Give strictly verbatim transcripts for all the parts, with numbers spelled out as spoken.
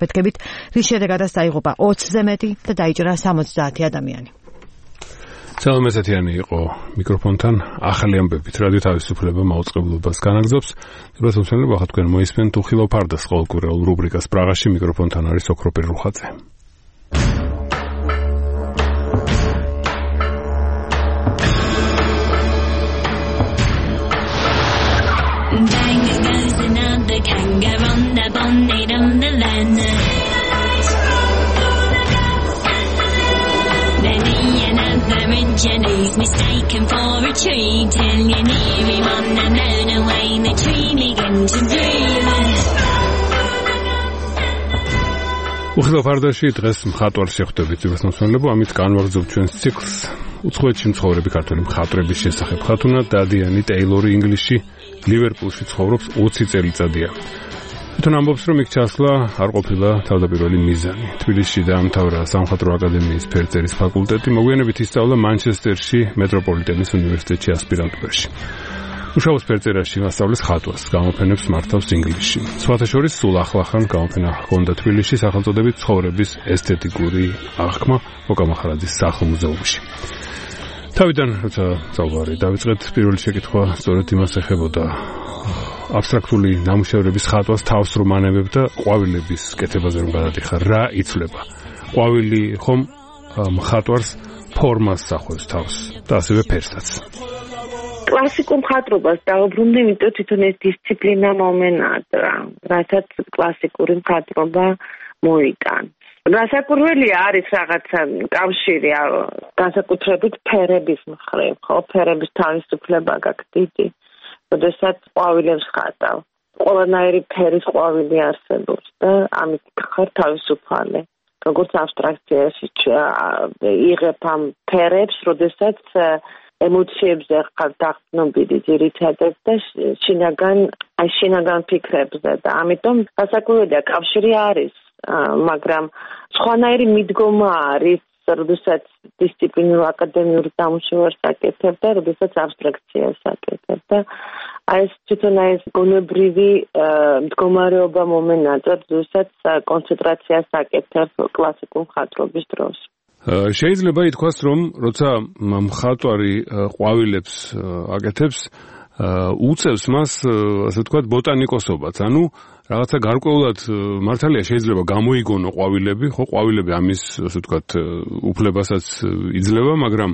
აფეთქებით, რის შედეგადაც დაიღუპა ოცზე მეტი და დაიჭრა სამოცდაათი ადამიანი. Სალამ ესეთიანი იყო მიკროფონთან ახალი ამბებით რადიო თავისუფლება მაუწყებლობას განაგზობს. Დღეს მოსმენელობა ხა თქვენ მოისმენთ უხილავ ფარდას ყოველკვირეულ რუბრიკას პრაღაში მიკროფონთან არის ოქროპირ რუხაძე. Jenny's mistaken for a tree till you're near him on the moon away the tree begin to breathe. უხილავ ფარდაში დღეს მხატვარს შეხვდებით ძიროსნოსმენლებო, ამით განვაგრძობ ჩვენს ციკლს უცხოეთში მცხოვრები ქართველი მხატვრების შესახებ. ხათუნა დადიანი ტეილორი ინგლისში ლივერპულში ცხოვრობს ოცი წელიწადია. თვითონ ამბობს, რომ იქ ჩასვლა არ ყოფილა თავდაპირველი მიზანი. თბილისში დაამთავრა სამხატვრო აკადემიის ფერწერის ფაკულტეტი, მოგვიანებით ისწავლა მანჩესტერში მეტროპოლიტენის უნივერსიტეტში ასპირანტურაში. მუშაობს ფერწერაში, ასწავლის ხატვას, გამოფენებს მართავს ინგლისში. სხვათა შორის სულ ახლახან გამოფენა ჰქონდა თბილისში სახელწოდებით ცხოვრების ესთეტიკური აღქმა ოკამახარაძის სახლ-მუზეუმში. თავიდან როცა საუბარი დავიწყეთ, პირველი შეკითხვა სწორედ იმას ეხებოდა. აბსტრაქტული ნამუშევრების ხატვას თავს რომ ანებებდა ყვავილების კეთებაზე რომ გადადიხარ, რა იცვლება? ყვავილი ხომ მხატვარს ფორმას სახოს თავს და ასევე ფერსაც. კლასიკურ მხატვრობას დაუბრუნდი, იმიტომ თვითონ ეს დისციპლინა მომენადრა, რასაც კლასიკური მხატვრობა მოიტანს. გასაკურველია არის რაღაცა კავშირი განსაკუთრებით ფერების მხრივ, ხო, ფერების თავისუფლება გაქვს დიდი. როდესაც ყვავილებს ხატავ. ყველანაირი ფერის ყვავილი არსებობს და ამით ხარ თავისუფალი. როგორც აბსტრაქციაში იღებ ამ ფერებს, როდესაც ემოციებზე ხარ დახსნობილი ძირითადად და შინაგან შინაგან ფიქრებზე და ამიტომ გასაკურველია კავშირი არის, მაგრამ სხვანაირი მიდგომა არის, როდესაც დისციპლინურ აკადემიურ ნამუშევარს აკეთებ და როდესაც აბსტრაქციას აკეთებ და აი ეს თვითონ ეს გონებრივი მდგომარეობა მომენატრებს, როდესაც კონცენტრაციას აკეთებ კლასიკურ მხატვრობის დროს. შეიძლება ითქვას, რომ როცა მხატვარი ყვავილებს აკეთებს, უწევს მას, ასე ვთქვათ, ბოტანიკოსობაც, ანუ რაღაცა გარკვეულად მართალია შეიძლება გამოიგონო ყვავილები, ხო, ყვავილები ამის, ასე ვთქვათ, უფლებასაც იძლევა, მაგრამ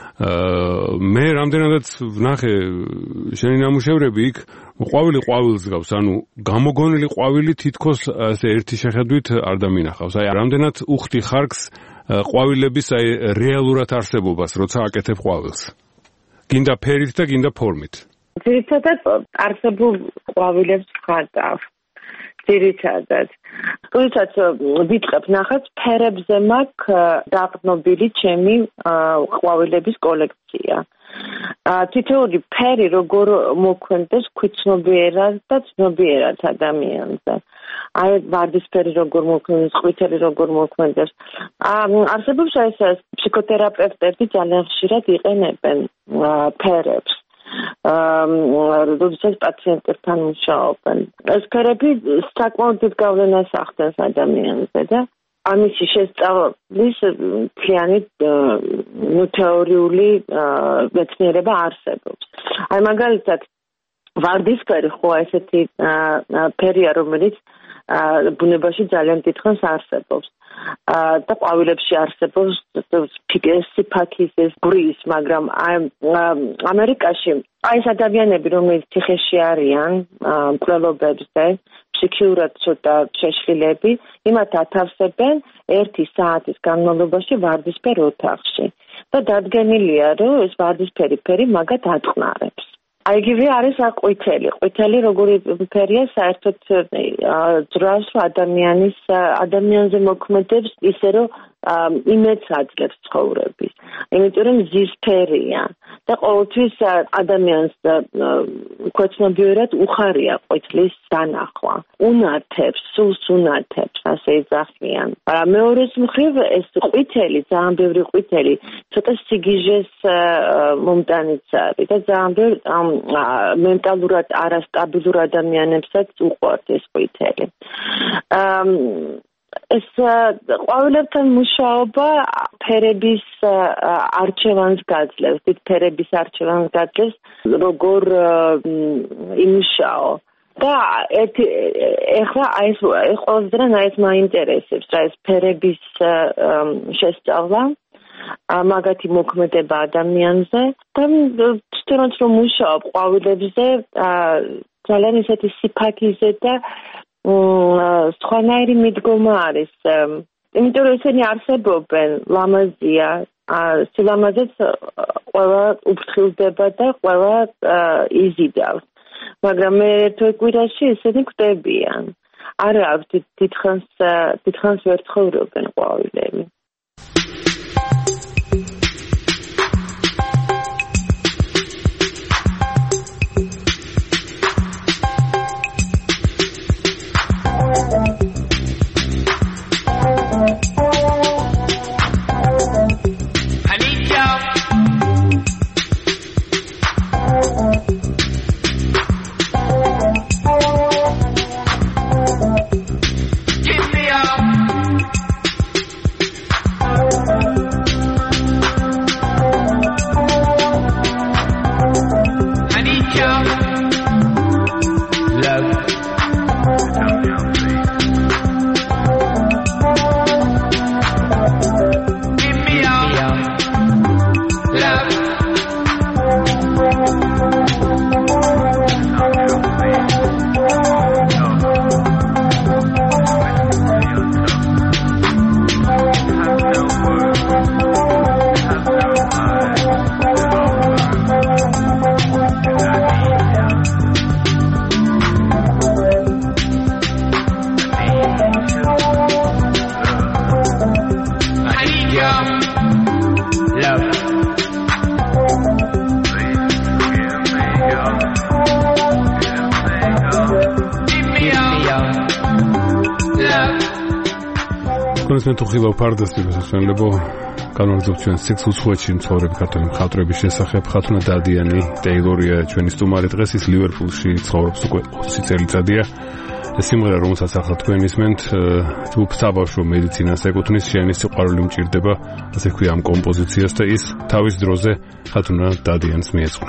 მე რამდენადაც ვნახე შენი ნამუშევრები იქ, ყვავილი ყვავილს გავს, ანუ გამოგონილი ყვავილი თითქოს ასე ერთი შეხედვით არ დამინახავს. აი, რამდენად უხდი ხარკს ყვავილების აი რეალურად არსებობას, როცა აკეთებ ყვავილს. გინდა ფერით და გინდა ფორმით. ძირითადად არსებულ ყვავილებს ხატავ. ძირითადად. თუმცა ვიტყებ ნახած ფერებზე მაქვს დაყრდნობილი ჩემი ყვავილების კოლექცია. თითოეული ფერი როგორ მოქმედებს ქვითნობიერად და ცნობიერად ადამიანზე. აი ვარდისფერი როგორ მოქმედებს, ყვითელი როგორ მოქმედებს. არსებობს ეს ფსიქოთერაპევტები ძალიან ხშირად იყენებენ ფერებს. როდესაც პაციენტებთან მუშაობენ. ეს ფერები საკმაოდ დიდ გავლენას ახდენს ადამიანზე და ამისი შესწავლის მთლიანი თეორიული მეცნიერება არსებობს. აი მაგალითად ვარდისფერი ხო ესეთი ფერია, რომელიც ბუნებაში ძალიან დიდხანს არსებობს. და ყვავილებში არსებობს სიფაქიზეს გვრის, მაგრამ ამერიკაში აი ეს ადამიანები, რომელიც ციხეში არიან, მკვლელობებზე, ფსიქიურად ცოტა შეშლილები, იმათ ათავსებენ ერთი საათის განმავლობაში ვარდისფერ ოთახში და დადგენილია, რომ ეს ვარდისფერი ფერი მაგათ ატყნარებს. აი იგივე არის ყვითელი. ყვითელი როგორი ფერია, საერთოდ ძრავს ადამიანის ადამიანზე მოქმედებს ისე, რომ იმედს აძლევს ცხოვრების. იმიტომ რომ ზისფერია და ყოველთვის ადამიანს ქვეცნობიერად უხარია ყვითლის დანახვა. უნათებს, სულს უნათებს, ასე ეძახიან. მეორეს მხრივ ეს ყვითელი, ძალიან ბევრი ყვითელი, ცოტა სიგიჟეს მომტანიც არის და ძალიან ბევრი მენტალურად არასტაბილურ ადამიანებსაც უყვართ ეს ყვითელი. ეს ყვავილებთან მუშაობა ფერების არჩევანს გაძლევს, დიდ ფერების არჩევანს გაძლევს, როგორ იმუშაო. და ერთი ეხლა აი ეს ყველასთან აი ეს მაინტერესებს, რა ეს ფერების შესწავლა, მაგათი მოქმედება ადამიანზე და თვითონაც რომ მუშაობ ყვავილებზე ძალიან ისეთი სიფაქიზე და სხვანაირი მიდგომა არის. იმიტომ რომ ესენი არსებობენ, ლამაზია, სილამაზეც ყველა უფრთხილდება და ყველა იზიდავს. მაგრამ მე ერთ კვირაში ესენი კვდებიან. არა აქვს დიდხანს დიდხანს ვერ ცხოვრობენ ყვავილები. მეთუხილო ფარდასტიბოს ესწრებო განმარტოთ ჩვენ სიქს უცხოეთში მცხოვრები ქართველი მხატვრების შესახებ. ხათუნა დადიანი ტეილორია ჩვენი სტუმარი დღეს, ის ლივერპულში ცხოვრობს უკვე ოცი წელიწადია. ეს სიმღერა, რომელსაც ახლა თქვენ ისმენთ, საბავშვო მედიცინას ეკუთვნის, შენი სიყვარული მჭირდება, ასე ქვია ამ კომპოზიციას და ის თავის დროზე ხათუნა დადიანს მიეძღვნა.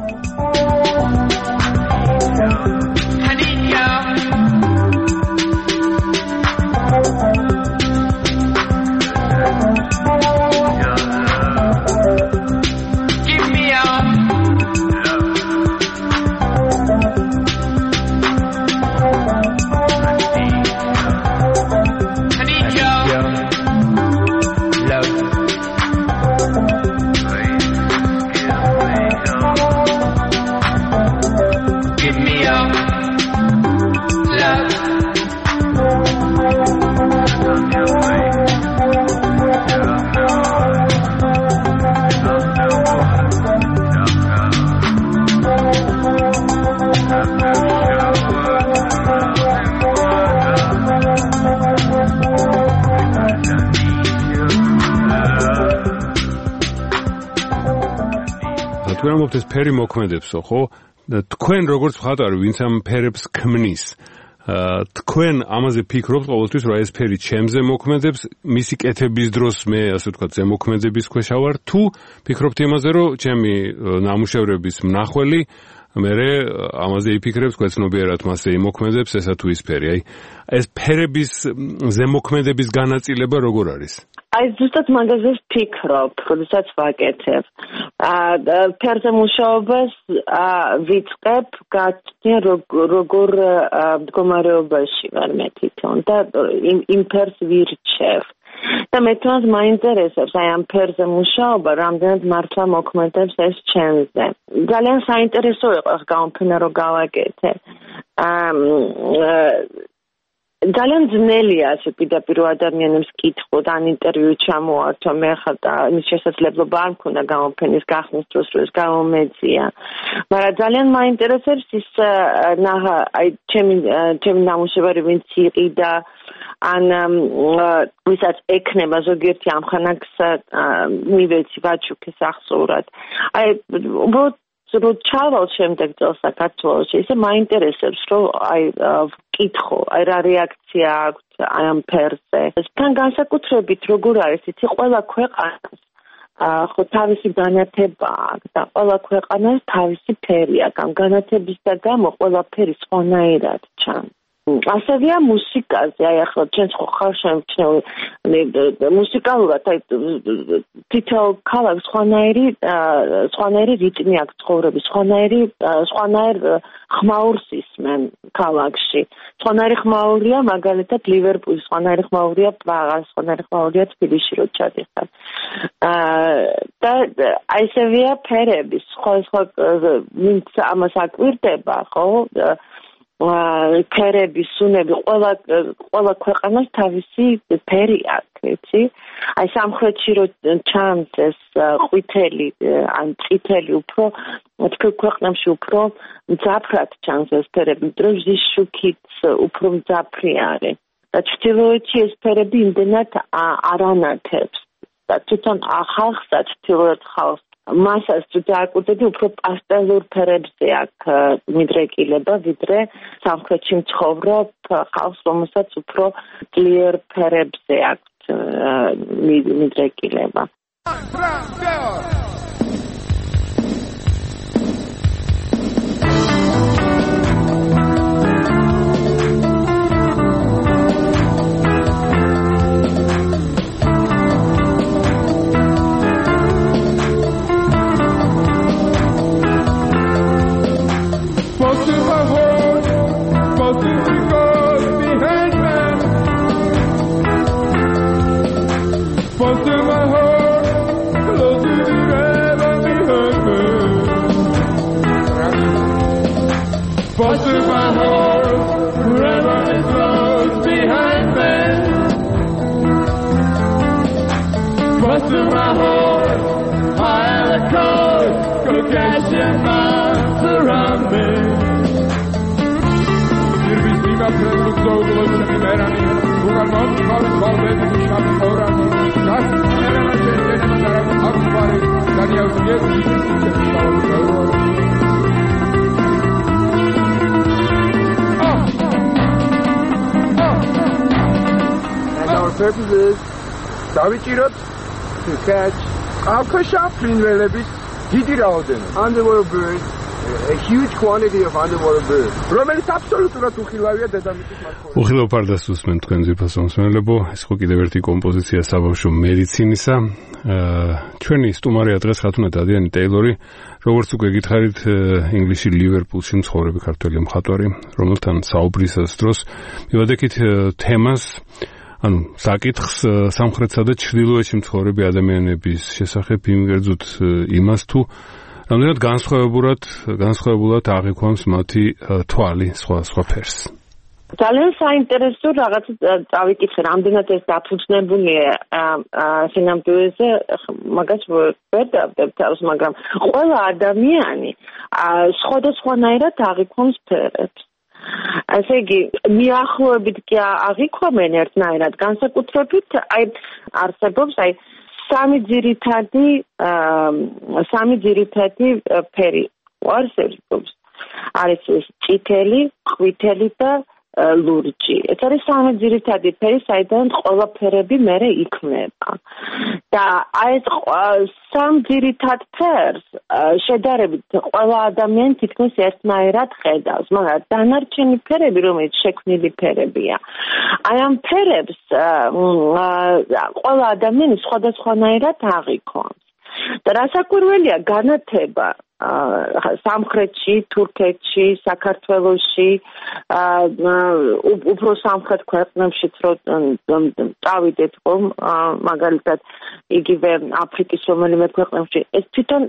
თქვენ ამბობთ ეს ფერი მოქმედებსო, ხო? თქვენ როგორც მხატვარი, ვინც ამ ფერებს ქმნის, თქვენ ამაზე ფიქრობთ ყოველთვის, რომ ეს ფერი ჩემზე მოქმედებს, მისი კეთების დროს მე, ასე ვთქვათ, ზემოქმედების ქვეშ ვარ, თუ ფიქრობთ იმაზე, რომ ჩემი ნამუშევრების მნახველი მერე ამაზე იფიქრებს, ქვეცნობიერად მასზე იმოქმედებს, ესა თუ ის ფერი. აი, ეს ფერების ზემოქმედების განაწილება როგორ არის? აი ზუსტად მაგაზე ვფიქრობ, როდესაც ვაკეთებ. ფერზე მუშაობას ვიწყებ, გაცნია როგორ მდგომარეობაში ვარ მე თვითონ და იმ ფერს ვირჩევ. და მე თვითონ მაინტერესებს აი ამ ფერზე მუშაობა, რამდენად მართლა მოქმედებს ეს ჩემზე. ძალიან საინტერესო იყო გამოფენა რო გავაკეთე. ძალიან ძნელია ასე პირდაპირ ადამიანებს კითხოთ, ან ინტერვიუ ჩამოართვა, მე ხა იმის შესაძლებლობა არ მქონდა გამოფენის გახსნის დროს, რომ ეს გამომეწია. მაგრამ ძალიან მაინტერესებს ის აი ჩემი ჩემი ნამუშევარი ვინც იყიდა, ან ვისაც ექნება ზოგიერთი ამხანაგს მივეცი ვაჩუქეს ახსოვრად. აი უბრალოდ რო ჩავალ შემდეგ წელს საქართველოში, ისე მაინტერესებს, რომ აი ვკითხო, აი რა რეაქცია აქვს აი ამ ფერზე. თან განსაკუთრებით როგორ არის, იცი, ყველა ქვეყანას ხო თავისი განათება აქვს და ყველა ქვეყანას თავისი ფერი აქვს. ამ განათების გამო ყველაფერი სხვანაირად ჩანს. ასევეა მუსიკაზე, აი ახლა ჩვენ ხო ხარ შემჩნევ მუსიკალურად, აი თითოეულ ქალაქს სხვანაირი სხვანაირი რიტმი აქვს ცხოვრების, სხვანაირი სხვანაირ ხმაურს ისმენ ქალაქში. სხვანაირი ხმაურია მაგალითად ლივერპულში, სხვანაირი ხმაურია პრაღაში, სხვანაირი ხმაურია თბილისში რო ჩადიხარ. და აი ესევეა ფერები, სხვა სხვა ვინც ამას აკვირდება, ხო? ფერები, სუნები, ყველა ყველა ქვეყანას თავისი ფერი აქვს, იცი? აი სამხრეთში რო ჩანს ეს ყვითელი, ან წითელი უფრო თქვენ ქვეყნებში უფრო მძაფრად ჩანს ეს ფერები, დროშის შუქიც უფრო მძაფრი არის. და ჩრდილოეთში ეს ფერები იმდენად არანათებს. და თვითონ ახალს და ჩრდილოეთ ხალხს მასას თუ დააკვირდები, უფრო პასტელურ ფერებზე აქვს მიდრეკილება, ვიდრე სამხრეთში მცხოვრებ ხალხს, რომელსაც უფრო ძლიერ ფერებზე აქვს მიდრეკილება. Purpose is დავიჭიროთ to catch alkasha ფრინველების დიდი რაოდენობა. Underwater birds, a huge quantity of underwater birds. რომელიც აბსოლუტურად უხილავია დედამიწის მახლობლად. უხილავ ფარდას უსმენთ თქვენ ძვირფასო მსმენელებო, ეს ხო კიდევ ერთი კომპოზიცია საბავშვო მედიცინისა. ჩვენი სტუმარია დღეს ხათუნა დადიანი ტეილორი, როგორც უკვე გითხარით, ინგლისში ლივერპულში მცხოვრები ქართველი მხატვარი, რომელთან საუბრისას დროს მივადექით თემას, ანუ საკითხს სამხრეთსა და ჩრდილოეთში მცხოვრები ადამიანების შესახებ, იმგერძოდ იმას თუ რამდენად განსხვავებულად განსხვავებულად აღიქვამს მათი თვალი სხვა სხვა ფერს. ძალიან საინტერესო რაღაც დავიკითხე, რამდენად ეს დაფუძნებულია სინამდვილეზე, მაგას ვერ დავდებ თავს, მაგრამ ყველა ადამიანი სხვადასხვანაირად აღიქვამს ფერებს. ასე იგი, მიახლოებით კი აღიქვამენ ერთნაირად, განსაკუთრებით აი არსებობს აი სამი ძირითადი სამი ძირითადი ფერი არსებობს. არის ეს წითელი, ყვითელი და ლურჯი. ეს არის სამი ძირითადი ფერი, საიდან ყველა ფერები მერე იქმნება. და აი ეს სამ ძირითად ფერს შედარებით ყველა ადამიანი თითქმის ერთნაირად ხედავს, მაგრამ დანარჩენი ფერები, რომელიც შექმნილი ფერებია, აი ამ ფერებს ყველა ადამიანი სხვადასხვანაირად აღიქვამს. და რასაკვირველია, განათება სამხრეთში, თურქეთში, საქართველოში, უფრო სამხრეთ ქვეყნებშიც რო წავიდეთ ხო, მაგალითად იგივე აფრიკის რომელიმე ქვეყნებში, ეს თვითონ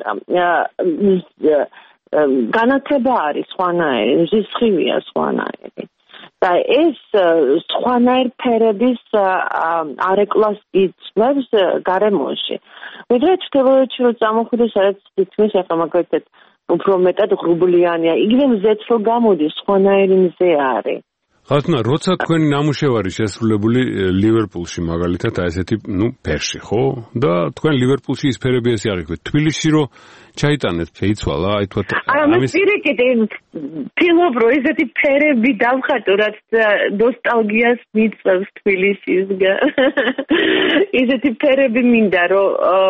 განათება არის სხვანაირი, ზისხივია სხვანაირი. და ეს სხვანაირ ფერების არეკლას იწვევს გარემოში. ვიდრე ჩრდილოეთში რო წამოხვიდე, სადაც თითქმის ახლა მაგალითად უფრო მეტად ღრუბლიანია. იგივე მზეც რო გამოდის, სხვანაირი მზე არის. ხალხნა, როცა თქვენი ნამუშევარი შესრულებული ლივერპულში მაგალითად აი ესეთი, ნუ ფერში, ხო? და თქვენ ლივერპულში ის ფერები ესე აღიქვეთ. თბილისში რო ჩაიტანეთ, შეიცვალა, აი თქვა ამის პირიქით ფილობ რო ესეთი ფერები დავხატო, რაც ნოსტალგიას მიწევს თბილისისგან. ესეთი ფერები მინდა რომ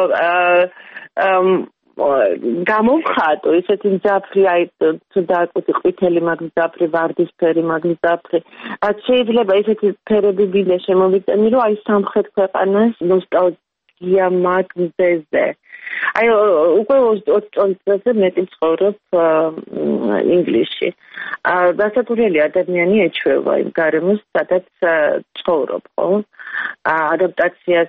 გამოვხატო ესეთი მძაფრი, აი თუ დააკვირდი ყვითელი მაგ მძაფრი, ვარდისფერი მაგ მძაფრი. რაც შეიძლება ესეთი ფერები მინდა შემოვიტანი, რომ აი სამხრეთ ქვეყანას ნოსტალგია მაგ მზეზე. აი უკვე ოცდაოთხ წელზე მეტი ცხოვრობ ინგლისში. დასათურელი ადამიანი ეჩვევა იმ გარემოს, სადაც ცხოვრობ, ხო? ადაპტაციას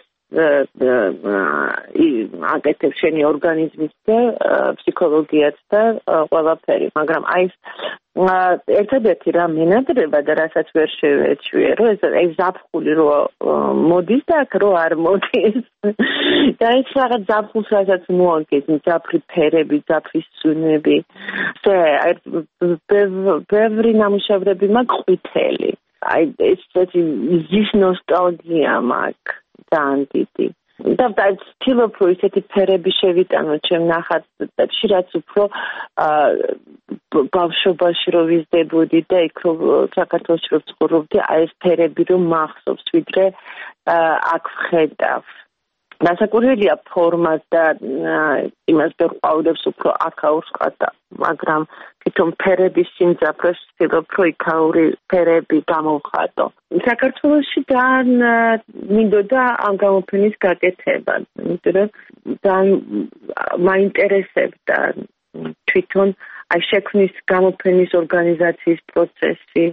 აკეთებს შენი ორგანიზმიც და ფსიქოლოგიაც და ყველაფერი, მაგრამ აი ერთადერთი რა მენადრება და რასაც ვერ შევეჩვიე, რომ ეს ეს ზაფხული რო მოდის და აქ რო არ მოდის. და ეს რაღაც ზაფხულს რასაც მოაგეთ, ზაფრი ფერები, ზაფრი სუნები. აი ბევრი ნამუშევრები მაქვს ყვითელი. აი ეს ესეთი ის ნოსტალგია მაქვს. ძალიან დიდი. და ვცდილობ რომ ისეთი ფერები შევიტანო ჩემ ნახატებში, რაც უფრო ბავშვობაში რო ვიზრდებოდი და იქ რო საქართველოში რო ცხოვრობდი, აი ეს ფერები რომ მახსოვს, ვიდრე აქ ვხედავ. დასაკურველია ფორმას და იმას ვერ ყვავილებს უფრო აქაურს ყატა, მაგრამ თვითონ ფერების სიმძაფრეს ვცდილობ რომ იქაური ფერები გამოვხატო. საქართველოში ძალიან მინდოდა ამ გამოფენის გაკეთება, იმიტომ რომ ძალიან მაინტერესებდა თვითონ აი შექმნის გამოფენის ორგანიზაციის პროცესი.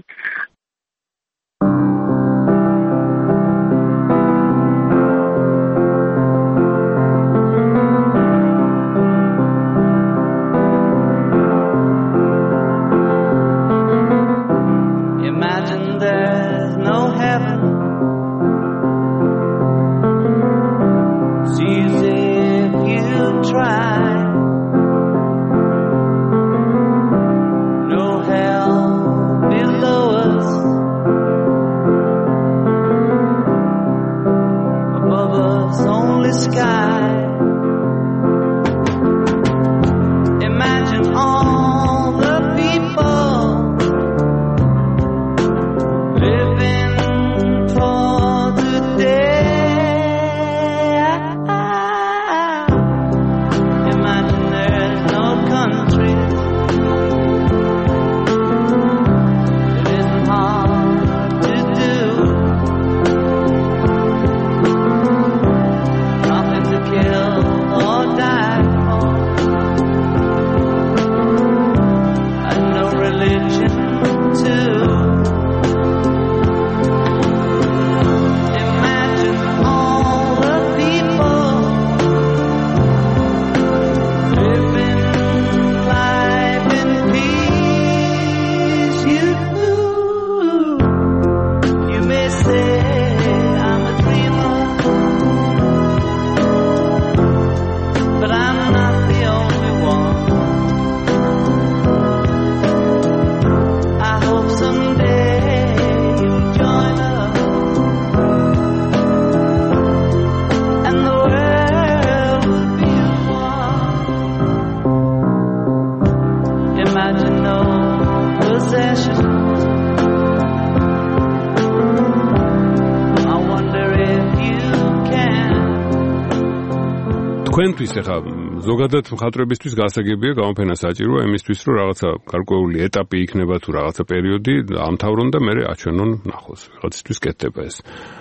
თქვენთვის ახლა ზოგადად მხატვრებისთვის გასაგებია გამოფენა საჭიროა იმისთვის, რომ რაღაცა გარკვეული ეტაპი იქნება თუ რაღაცა პერიოდი ამთავრონ და მერე აჩვენონ ნახოს. ვიღაცისთვის კეთდება ეს.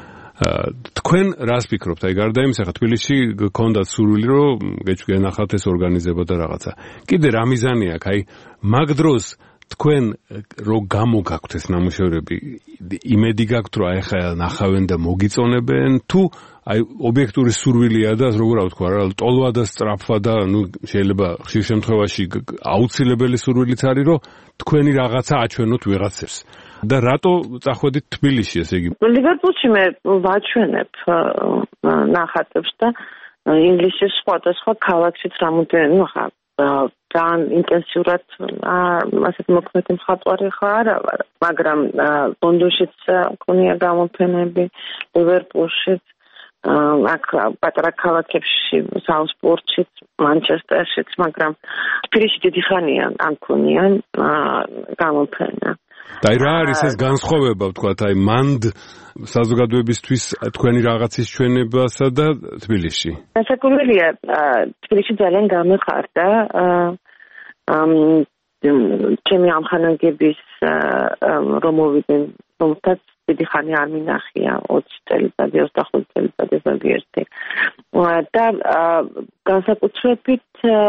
თქვენ რას ფიქრობთ? აი გარდა იმისა, ხა თბილისში გქონდათ სურვილი, რომ გენახათ ეს ორგანიზებოდა რაღაცა. კიდე რა მიზანი აქვს? აი მაგ დროს თქვენ რო გამოგაქვთ ეს ნამუშევრები, იმედი გაქვთ, რომ აი ხა ნახავენ და მოგიწონებენ, თუ აი ობიექტური სურვილია და როგორ ვთქვა რა, ტოლვა და სწრაფვა და ნუ შეიძლება ხშირ შემთხვევაში აუცილებელი სურვილიც არის, რომ თქვენი რაღაცა აჩვენოთ ვიღაცებს. და რატო წახვედით თბილისში, ესე იგი? ლივერპულში მე ვაჩვენებ ნახატებს და ინგლისის სხვადასხვა ქალაქშიც რამოდენიმე, ნუ ხა ძალიან ინტენსიურად ასეთ მოქმედი მხატვარი ხარ, მაგრამ ლონდონშიც მქონია გამოფენები, ლივერპულშიც, აქ პატარა ქალაქებში, საუსპორტშიც, მანჩესტერშიც, მაგრამ თბილისში დიდი ხანია ამ მქონია გამოფენა. და რა არის ეს განსხვავება, ვთქვათ, აი მანდ საზოგადოებისთვის თქვენი რაღაცის ჩვენებასა და თბილისში? დასაკვირველია, თბილისში ძალიან გამეხარდა ჩემი ამხანაგების რომ მოვიდნენ, რომელთაც დიდი ხანი არ მინახია, ოცი წელიწადი, ოცდახუთი წელიწადი ზოგიერთი. და განსაკუთრებით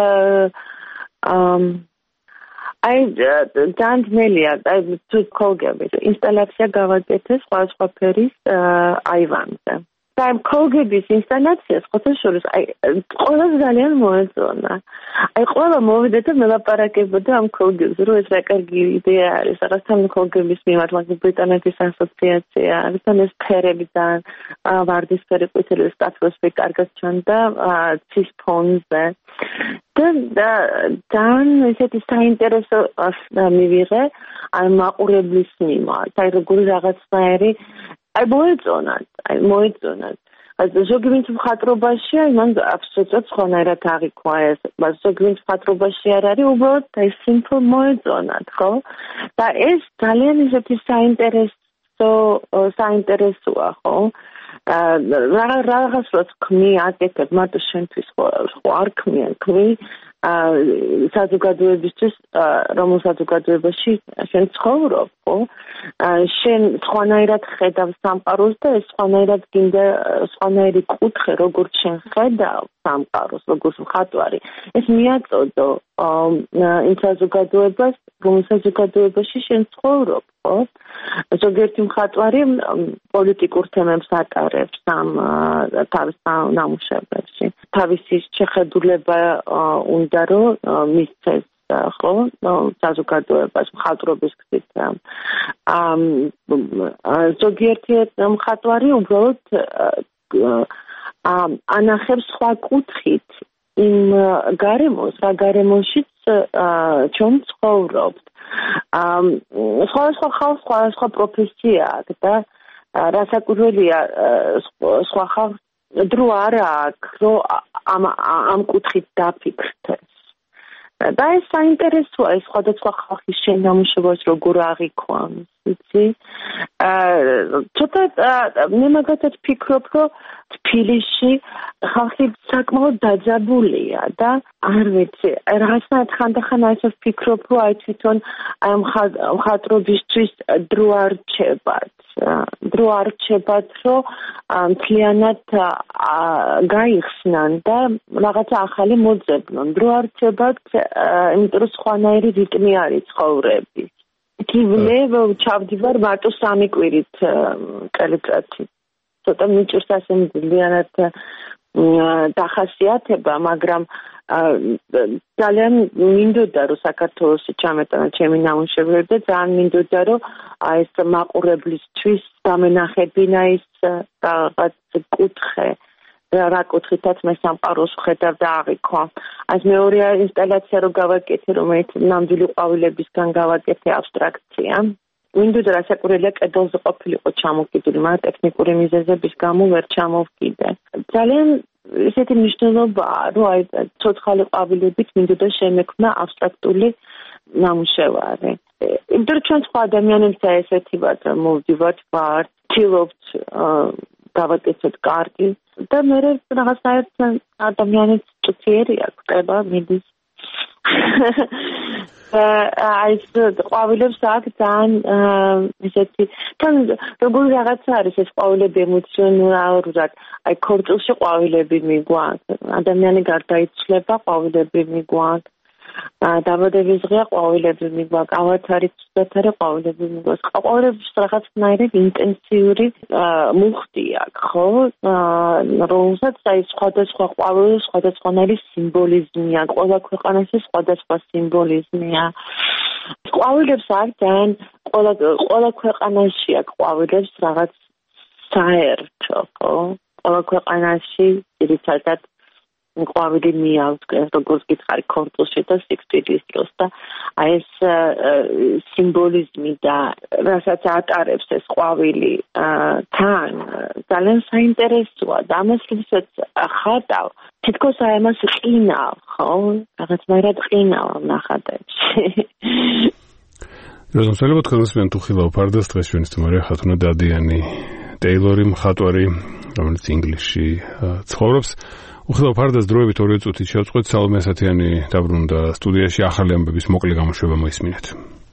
აი ძალიან ძნელია, აი თუ კოლგების ინსტალაცია გავაკეთე სხვადასხვა ფერის აივანზე. და ამ კოლგების ინსტალაციას ხოთაშორის აი ყველა ძალიან მოეწონა. აი ყველა მოვიდა და მელაპარაკებოდა ამ კოლგებს, რომ ეს რა კარგი იდეა არის, რაღაცთან კოლგების მიმართ, მაგ ბრიტანეთის ასოციაცია, ამიტომ ეს ფერები ძალიან ვარდისფერი, ყვითელი, სტატუსფერი კარგად ჩანდა ცის ფონზე. და ძალიან ესეთი საინტერესო მივიღე აი მაყურებლის მიმართ, აი როგორი რაღაცნაირი აი მოეწონათ, აი მოეწონათ. ზოგიერთ მხატვრობაში აი მან აბსოლუტურად სხვანაირად აღიქვა ეს, ზოგიერთ მხატვრობაში არ არის, უბრალოდ აი სიმპლ მოეწონათ, ხო? და ეს ძალიან ისეთი საინტერესო საინტერესოა, ხო? რაღაც რაც ქმნი აკეთებ, მარტო შენთვის ხო არ ქმნი, ქმნი საზოგადოებისთვის, რომელ საზოგადოებაში შენ ცხოვრობ, ხო? შენ სხვანაირად ხედავ სამყაროს და ეს სხვანაირად გინდა სხვანაირი კუთხე, როგორც შენ ხედავ სამყაროს, როგორც მხატვარი. ეს მიაწოდო იმ საზოგადოებას, რომელ საზოგადოებაში შენ ცხოვრობ, ხო? ზოგიერთი მხატვარი პოლიტიკურ თემებს ატარებს ამ თავის ნამუშევრებში. თავისი შეხედულება უნდა რომ მისცეს ხო საზოგადოებას მხატვრობის გზით. ზოგიერთი მხატვარი უბრალოდ ანახებს სხვა კუთხით იმ გარემოს, რა გარემოშიც ჩვენ ცხოვრობთ. სხვადასხვა ხალხს სხვადასხვა პროფესია აქვს და რასაკვირველია სხვა ხალხს დრო არ აქვს, რომ ამ ამ კუთხით დაფიქრდეს. და ეს საინტერესოა, ეს სხვადასხვა ხალხის შენამუშევარს როგორ აღიქვამს, იცი? ცოტა მე მაგათაც ფიქრობ, რომ თბილისში ხალხი საკმაოდ დაძაბულია და არ ვიცი, რაღაცნაირად ხანდახან ასე ვფიქრობ, რომ აი თვითონ აი მხატვრობისთვის დრო არ რჩებათ. დრო არ რჩებათ, რომ მთლიანად გაიხსნან და რაღაცა ახალი მოძებნონ. დრო არ რჩებათ, იმიტომ რომ სხვანაირი რიტმი არის ცხოვრების. კიბლე ჩავდივარ მარტო სამი კვირით წელიწადში. ცოტა მიჭირს ასე მთლიანად დახასიათება, მაგრამ ძალიან მინდოდა რომ საქართველოში ჩამეტანა ჩემი ნამუშევრები და ძალიან მინდოდა რომ ეს მაყურებლისთვის დამენახებინა ის რაღაც კუთხე, რა კუთხითაც მე სამყაროს ვხედავ და აღიქვა. ეს მეორე ინსტალაცია რო გავაკეთე, რომელიც ნამდვილი ყვავილებისგან გავაკეთე აბსტრაქცია. მინდოდა რასაკვირველია კედელზე ყოფილიყო ჩამოკიდული, მაგრამ ტექნიკური მიზეზების გამო ვერ ჩამოვკიდე. ძალიან ესეთი მნიშვნელობაა, რომ აი ცოცხალი ყვავილებით მინდოდა შემექმნა აბსტრაქტული ნამუშევარი. იმიტომ რომ ჩვენ სხვა ადამიანებსა ესეთი ვართ, მოვდივართ ვართ, ვცდილობთ გავაკეთოთ კარგი და მე რაღაცნაირად ადამიანის წუთიერი აქვს, ყება მიდის. აი ეს ყვავილებს აქვს ძალიან ესეთი თან როგორი რაღაცა არის ეს ყვავილები ემოციონალურად აი ქორწილში ყვავილები მიგვაქვს ადამიანი გარდაიცვლება ყვავილები მიგვაქვს დაბადების დღეა ყვავილები მიგვაქვს ავათარი ცუდათარი ყვავილები მიგვაქვს ყვავილებს რაღაცნაირი ინტენსიური მუხტი აქვს ხო რომელსაც აი სხვადასხვა ყვავილებს სხვადასხვანაირი სიმბოლიზმი აქვს ყველა ქვეყანაში სხვადასხვა სიმბოლიზმია ყვავილებს აქვს ძალიან ყველა ყველა ქვეყანაში აქვს ყვავილებს რაღაც საერთო ხო ყველა ქვეყანაში ძირითადად ყვავილი მიავწეს როგორც გითხარი ქორწილში და სიკვდილის დროს და აი ეს სიმბოლიზმი და რასაც ატარებს ეს ყვავილი თან ძალიან საინტერესოა და ამას როდესაც ხატავ თითქოს აი ამას ყინავ ხო რაღაცნაირად ყინავ ნახატებში როდესაც შეიძლება თქვენ უსმენთ უხილავ ფარდას დღეს ჩვენი სტუმარი ხათუნა დადიანი ტეილორი მხატვარი რომელიც ინგლისში ცხოვრობს უხილავ ფარდას დროებით ორი წუთით შევწყვეთ სალომე ასათიანი დაბრუნდა სტუდიაში ახალი ამბების მოკლე გამოშვება მოისმინეთ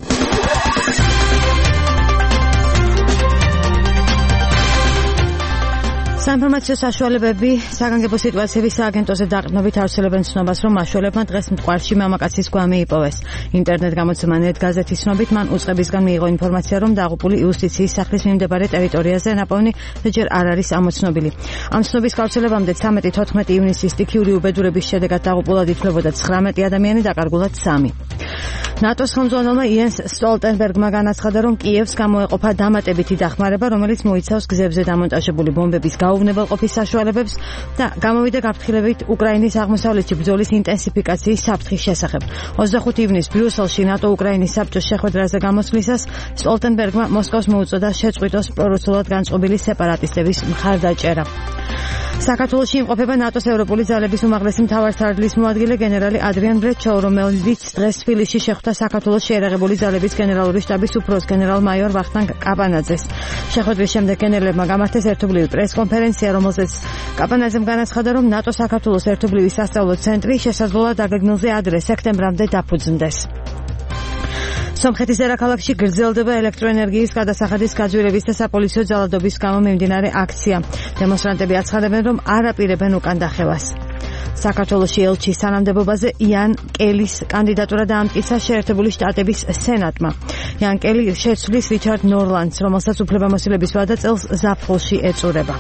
საინფორმაციო საშუალებები საგანგებო სიტუაციების სააგენტოზე დაყრდნობით ავრცელებენ ცნობას, რომ მაშველებმა დღეს მტკვარში მამაკაცის გვამი იპოვეს. ინტერნეტ გამოცემა ნეტ გაზეთის ცნობით მან უწყებისგან მიიღო ინფორმაცია, რომ დაღუპული იუსტიციის სახლის მიმდებარე ტერიტორიაზე ნაპოვნი და ჯერ არ არის ამოცნობილი. ამ ცნობის გავრცელებამდე ცამეტი თოთხმეტი ივნისის სტიქიური უბედურების შედეგად დაღუპულად ითვლებოდა ცხრამეტი ადამიანი და კარგულად სამი. ნატოს ხელმძღვანელმა იენს სტოლტენბერგმა განაცხადა, რომ კიევს გამოეყოფა დამატებითი დახმარება, რომელიც მოიცავს გზებზე დამონტაჟებული ბომბების გაუვნებელყოფის საშუალებებს და გამოვიდა გაფრთხილებით უკრაინის აღმოსავლეთში ბრძოლის ინტენსიფიკაციის საფრთხის შესახებ. ოცდახუთი ივნისს ბრიუსელში ნატო-უკრაინის საბჭოს შეხვედრაზე გამოსვლისას სტოლტენბერგმა მოსკოვს მოუწოდა შეწყვიტოს პრორუსულად განწყობილი სეპარატისტების მხარდაჭერა. საქართველოში იმყოფება ნატოს ევროპული ძალების უმაღლესი მთავარსარდლის მოადგილე გენერალი ადრიან ბრეჩო, რომელიც დღეს თბილისში შეხვდა საქართველოს შეერაღებული ძალების გენერალური შტაბის უფროს გენერალ-მაიორ ვახტანგ კაპანაძეს. შეხვედრის შემდეგ გენერლებმა გამართეს ერთობლივი პრესკონფერენცია, რომელზეც კაპანაძემ განაცხადა, რომ ნატო საქართველოს ერთობლივი სასწავლო ცენტრი შესაძლოა დაგეგმილზე ადრე სექტემბრამდე დაფუძნდეს. სომხეთის დედაქალაქში გრძელდება ელექტროენერგიის გადასახადის გაძვირების და საპოლიციო ძალადობის გამო მიმდინარე აქცია. დემონსტრანტები აცხადებენ, რომ არ აპირებენ უკან დახევას. საქართველოში ელჩის თანამდებობაზე იან კელის კანდიდატურა დაამტკიცა შეერთებული შტატების სენატმა. იან კელი შეცვლის რიჩარდ ნორლანდს, რომელსაც უფლებამოსილების ვადა წელს ზაფხულში ეწურება.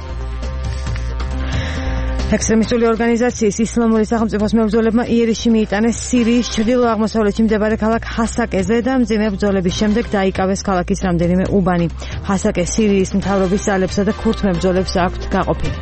ექსტრემისტული ორგანიზაციის ისლამური სახელმწიფოს მებრძოლებმა იერიში მიიტანეს სირიის ჩრდილო-აღმოსავლეთში მდებარე ქალაქ ჰასაკეზე და მძიმე ბრძოლების შემდეგ დაიკავეს ქალაქის რამდენიმე უბანი. ჰასაკე სირიის მთავრობის ძალებსა და ქურთ მებრძოლებს აქვთ გაყოფილი.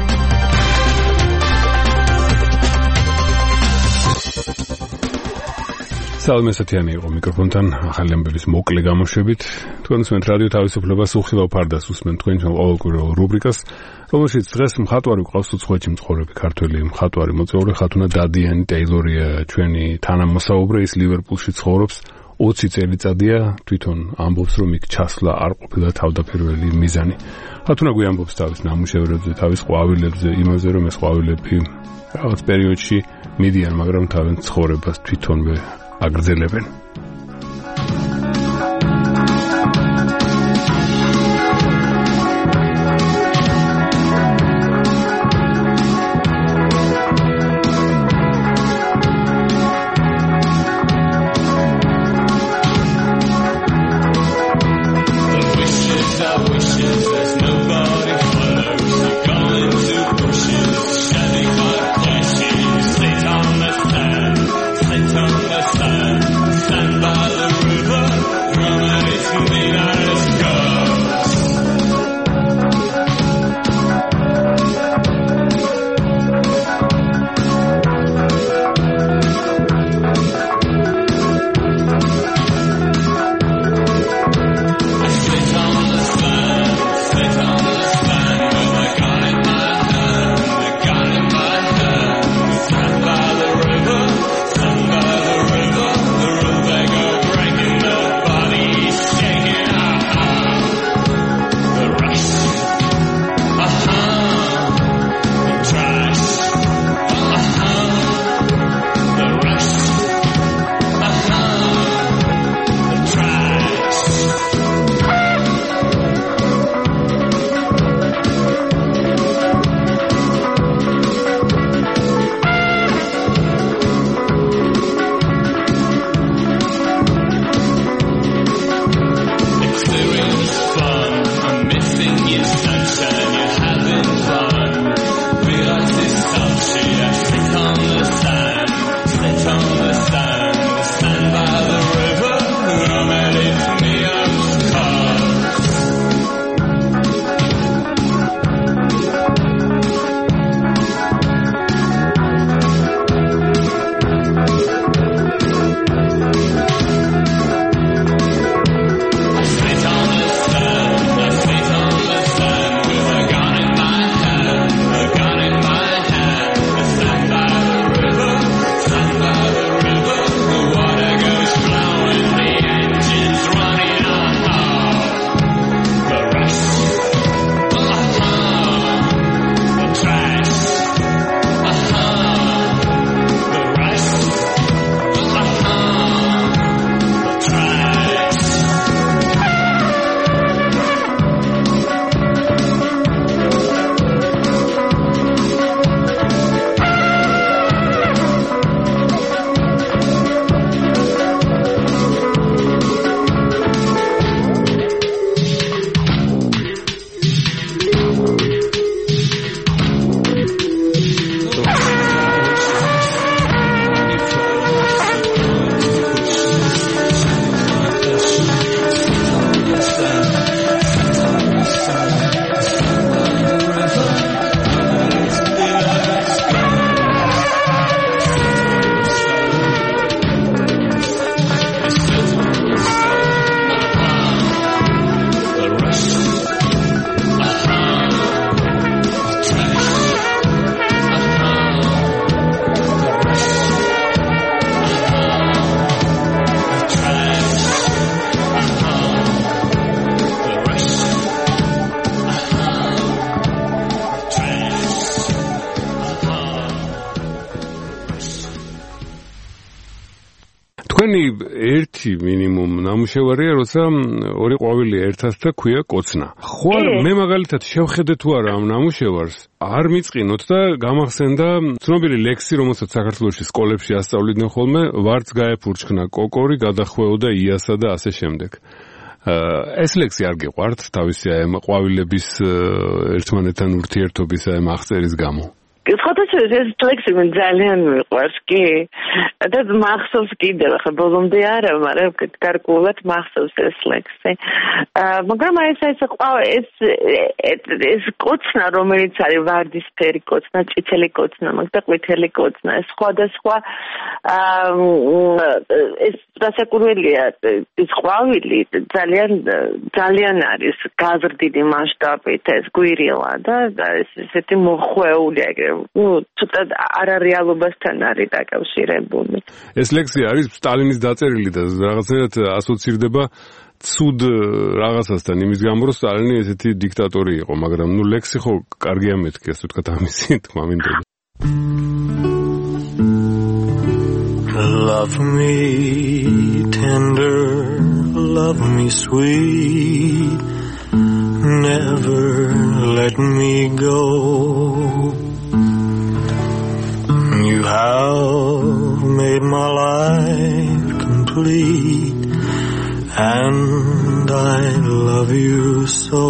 სალომე ასათიანი იყო მიკროფონთან ახალი ამბების მოკლე გამოშვებით. თქვენ უსმენთ რადიო თავისუფლებას უხილავ ფარდას უსმენთ თქვენ ყოველკვირეულ რუბრიკას, რომელშიც დღეს მხატვარი გვყავს უცხოეთში მცხოვრები ქართველი მხატვარი მოწვეული ხათუნა დადიანი ტეილორია ჩვენი თანამოსაუბრე, ის ლივერპულში ცხოვრობს ოცი წელიწადია, თვითონ ამბობს, რომ იქ ჩასვლა არ ყოფილა თავდაპირველი მიზანი. ხათუნა გვიამბობს თავის ნამუშევრებზე, თავის ყვავილებზე, იმაზე, რომ ეს ყვავილები რაღაც პერიოდში მიდიან, მაგრამ თავენ ცხოვრებას თვითონვე აგრძელებენ. Stand by. თქვენი ერთი მინიმუმ ნამუშევარია, როცა ორი ყვავილი ერთად და ქვია კოცნა. ხო არა, მე მაგალითად შევხედე თუ არა ამ ნამუშევარს, არ მიწყინოთ და გამახსენდა ცნობილი ლექსი, რომელსაც საქართველოში სკოლებში ასწავლიდნენ ხოლმე, ვარც გაეფურჩქნა კოკორი, გადახვეო და იასა და ასე შემდეგ. ეს ლექსი არ გიყვართ თავისი აი ამ ყვავილების ერთმანეთთან ურთიერთობის აი ამ აღწერის გამო? Სხვადასხვა ეს ლექსი მე ძალიან მიყვარს კი და მახსოვს კიდევ ხა ბოლომდე არა მაგრამ გარკვეულად მახსოვს ეს ლექსი მაგრამ აი ეს ეს ეს კოცნა რომელიც არის ვარდისფერი კოცნა წითელი კოცნა მაგ და ყვითელი კოცნა ეს სხვადასხვა ეს დასაკურველია ეს ყვავილი ძალიან ძალიან არის გაზრდილი მასშტაბით ეს გვირილა და ესეთი მოხვეული ეგრე ну ცოტა არარეალობასთან არის დაკავშირებული. ეს ლექსი არის სტალინის დაწერილი და რაღაცნაირად ასოცირდება ცუდ რაღაცასთან იმის გამო რომ სტალინი ესეთი დიქტატორი იყო, მაგრამ ну ლექსი ხო კარგია მეთქი, ასე ვთქვათ, ამისი თქმა მინდოდა. Love me tender, love me sweet, never let me go. You have made my life complete, and I love you so.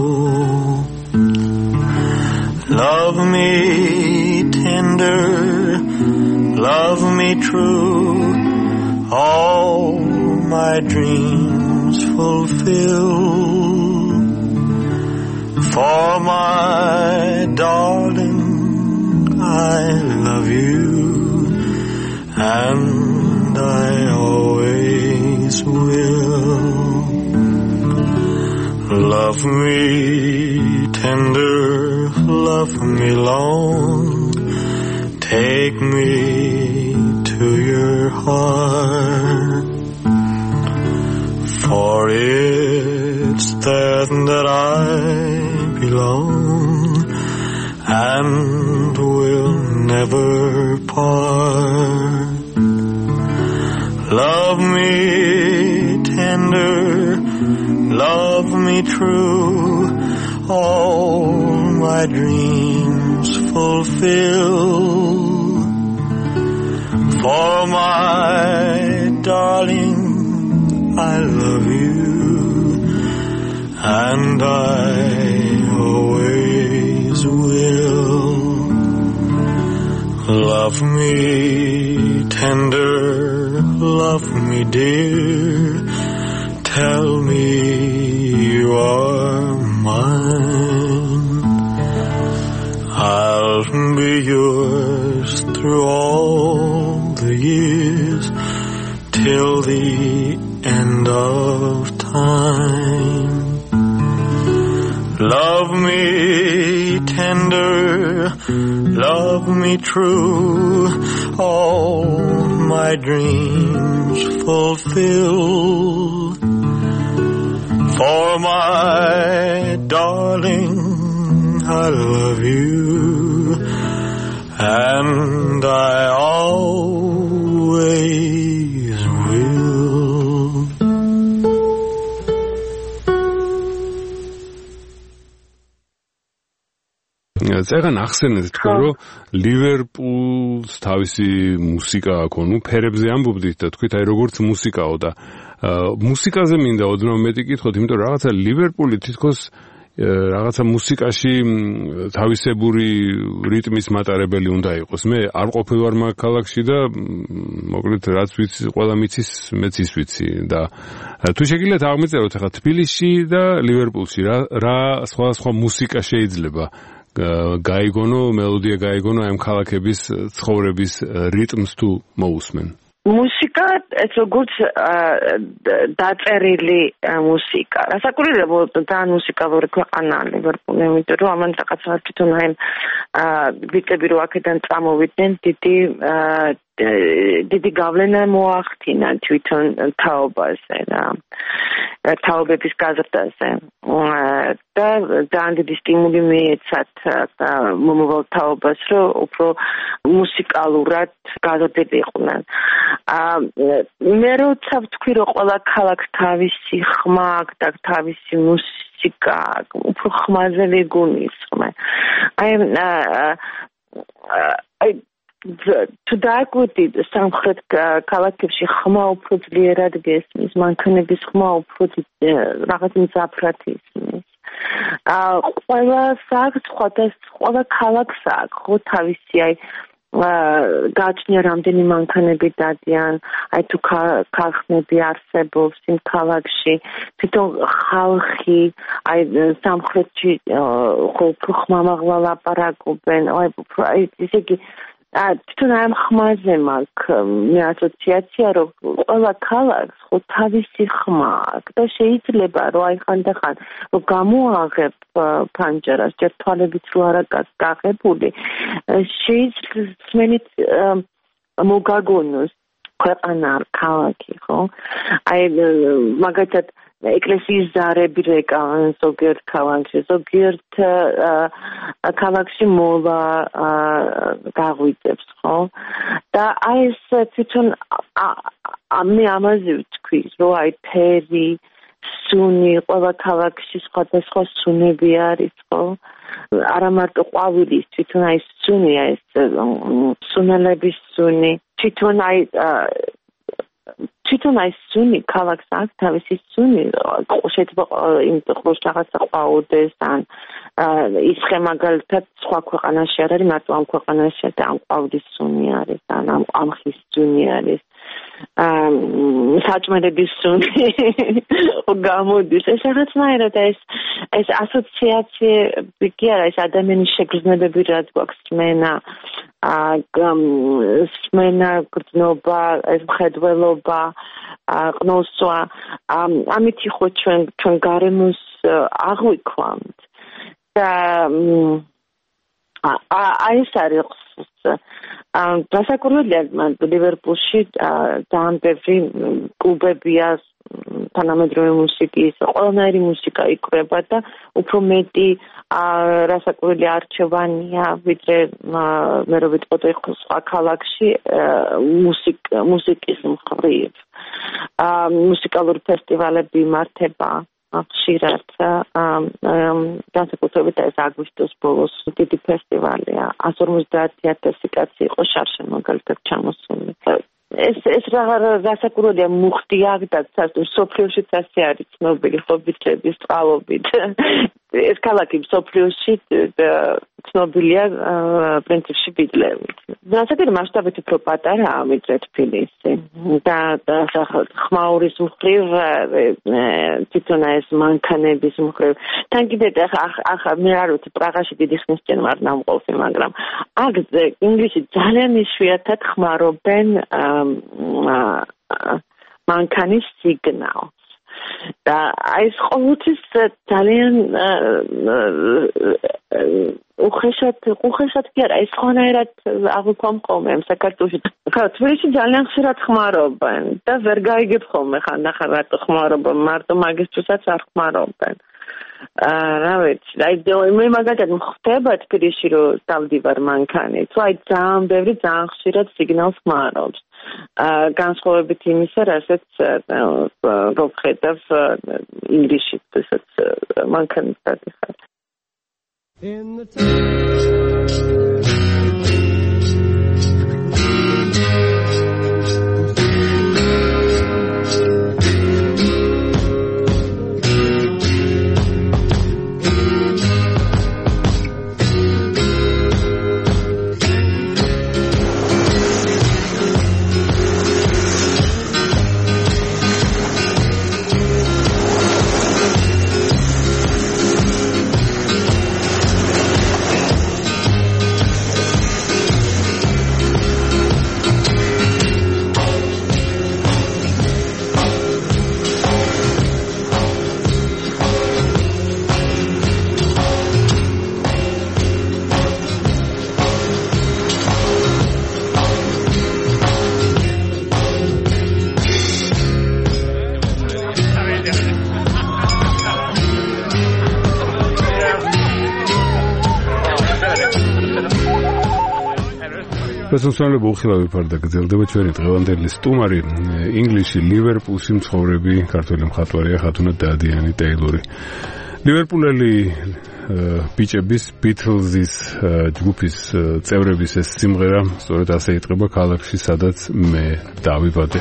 Love me tender, love me true, all my dreams fulfill. For my darling, I love you, and I always will. Love me tender, love me long, take me to your heart, for it's there that I belong, and will never part. Love me tender, love me true, all my dreams fulfill. For my darling, I love you, and I always will. Love me tender, love me dear, tell me you are mine. I'll be yours through all the years, till the end of time. Love me tender, love me true, all my dreams fulfill. For my darling, I love you, and I always will. წეგან ახსენეთ თქვენ რომ ლივერპულს თავისი მუსიკა აქვს, ნუ ფერებზე ამბობდით და თქვით აი როგორც მუსიკაო და მუსიკაზე მინდა ოდნავ მეტი კითხოთ, იმიტომ რომ რაღაცა ლივერპული თითქოს რაღაცა მუსიკაში თავისებური რიტმის მატარებელი უნდა იყოს. მე არ ყოფილ ვარ მაგ ქალაქში და მოკლედ რაც ვიცი, ყველა მიცის, მეც ის ვიცი და თუ შეგიძლიათ აღმეწეროთ ახლა თბილისში და ლივერპულში რა რა სხვა სხვა მუსიკა შეიძლება გაიგონო, მელოდია გაიგონო ამ ქალაქების ცხოვრების რიტმს თუ მოусმენ. მუსიკა ეს როგორც დაწერილი მუსიკა. რასაკვირველია, ძალიან მუსიკალური ქვეყანაა ლივერპული, იმიტომ რომ ამან რაღაცა თვითონ აი ვიწები რომ აქედან წამოვიდნენ დიდი დიდი გავლენა მოახდინა თვითონ თაობაზე რა თაობების გაზრდაზე და ძალიან დიდი სტიმული მიეცათ მომავალ თაობას რომ უფრო მუსიკალურად გაზრდებიყვნენ მე როცა ვთქვი რომ ყველა ქალაქს თავისი ხმა და თავისი მუსიკა უფრო ხმაზე ვიგულისხმე აი აი თუ დააკვირდი სამხრეთ ქალაქებში ხმა უფრო ძლიერად გესმის, მანქანების ხმა უფრო რაღაც მძაფრად ისმის. ყველა საქმე ყველა ქალაქს აქვს ხო თავისი აი გაჩნია რამდენი მანქანები დადიან, აი თუ ქარხნები არსებობს იმ ქალაქში, თვითონ ხალხი აი სამხრეთში ხო უფრო ხმამაღლა ლაპარაკობენ, აი ესე იგი თვითონ ამ ხმაზე მაქვს მე ასოციაცია რომ ყველა ქალაქს ხო თავისი ხმა აქვს და შეიძლება რომ აი ხანდახან რომ გამოაღებ ფანჯარას ჯერ თვალებით რო არა გაღებული შეიძლება მოგაგონოს ქვეყანა ქალაქი ხო აი მაგათად ეკლესიის ზარები რეკავენ ზოგიერთ ქალაქში, ზოგიერთ ქალაქში მოვა გაღვიძებს, ხო? და აი ეს თვითონ მე ამაზე ვთქვი, რომ აი ფერი, სუნი, ყველა ქალაქში სხვადასხვა სუნები არის, ხო? არა მარტო ყვავილის, თვითონ აი სუნი, აი ეს სუნელების სუნი, თვითონ აი თვითონ აი სუნი ქალაქს აქვს თავისი სუნი შეიძლება იმ დროს რაღაცა ყვაოდეს ან ისხე მაგალითად სხვა ქვეყანაში არ არის მარტო ამ ქვეყანაში და ამ ყვავილის სუნი არის ან ამ ამხის სუნი არის საჭმელების სუნი გამოდის ეს რაღაცნაირად ეს ეს ასოციაციები კი არა ეს ადამიანის შეგრძნებები რაც გვაქვს სმენა სმენა გრძნობა ეს მხედველობა ყნოსვა ამითი ხო ჩვენ ჩვენ გარემოს აღვიქვამთ და აი ეს არის დასაკურველია ლივერპულში ძალიან ბევრი კლუბებია თანამედროვე მუსიკის ყველანაირი მუსიკა იკვრება და უფრო მეტი რასაკურველი არჩევანია ვიდრე მე რო ვიტყოდე სხვა ქალაქში მუსიკის მხრივ მუსიკალური ფესტივალები იმართება ხშირად განსაკუთრებით ეს აგვისტოს ბოლოს დიდი ფესტივალია one hundred fifty thousand კაცი იყო შარშე მაგალითად ჩამოსული ეს ეს რასაკურველია მუხტია და სოფლიოშიც ასე არის ცნობილი ხობიტების წყალობით ეს ქალაქი სოფლიოში ცნობილია პრინციპში ბიტლებით რასაკურველი მასშტაბით უფრო პატარაა ვიდრე თბილისი და ხმაურის მხრივ თვითონ ეს მანქანების მხრივ თან კიდევ ახლა მე არ ვიცი პრაღაში დიდი ხნის წინ ვარ ნამყოფი მაგრამ აქ ინგლისში ძალიან იშვიათად ხმარობენ მანქანის სიგნალს და ეს ყოველთვის ძალიან უხეშად უხეშად კი არა ეს ხონერად აღვიქვამ ხოლმე საქართველოში ხა თბილისში ძალიან ხშირად ხმარობენ და ვერ გაიგებ ხოლმე ხანდახან რატო ხმარობენ მარტო მაგისტრსაც არ ხმარობენ რა ვიცი აი მე მაგათად მხდება თბილისში რომ დავდივარ მანქანით აი ძალიან ბევრი ძალიან ხშირად სიგნალს ხმარობს განსხვავებით იმისა რასაც რო ვხედავ ინგლისში ესეც მანქანით დადიხარ In the შესაძლებლობა უხილავი ფარდა გრძელდება ჩვენი დღევანდელი სტუმარი ინგლისში ლივერპულში მცხოვრები ქართველი მხატვარია ხათუნა დადიანი ტეილორი. ლივერპულელი ბიჭების ბითლზის ჯგუფის წევრების ეს სიმღერა სწორედ ასე იწყება ქალაქში, სადაც მე დავიბადე.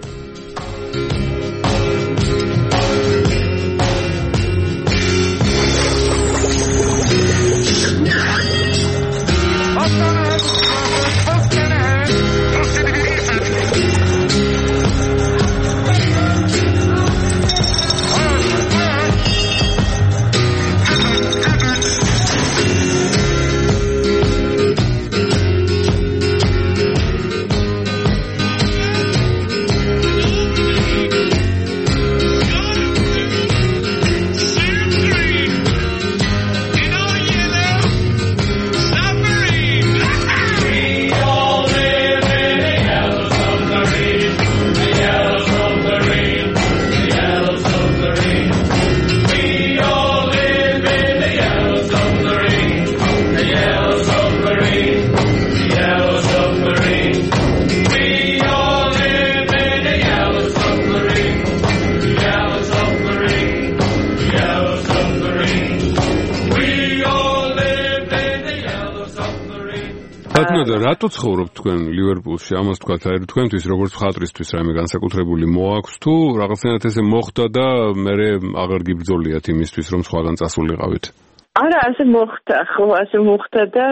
რატო ცხოვრობთ თქვენ ლივერპულში? ამას თქვათ, აი თქვენთვის როგორც მხატვრისთვის რაიმე განსაკუთრებული მოაქვს თუ რაღაცნაირად ესე მოხდა და მე აღარ გიბრძოლიათ იმისთვის რომ სხვაგან წასულიყავით? არა, ასე მოხდა, ხო, ასე მოხდა და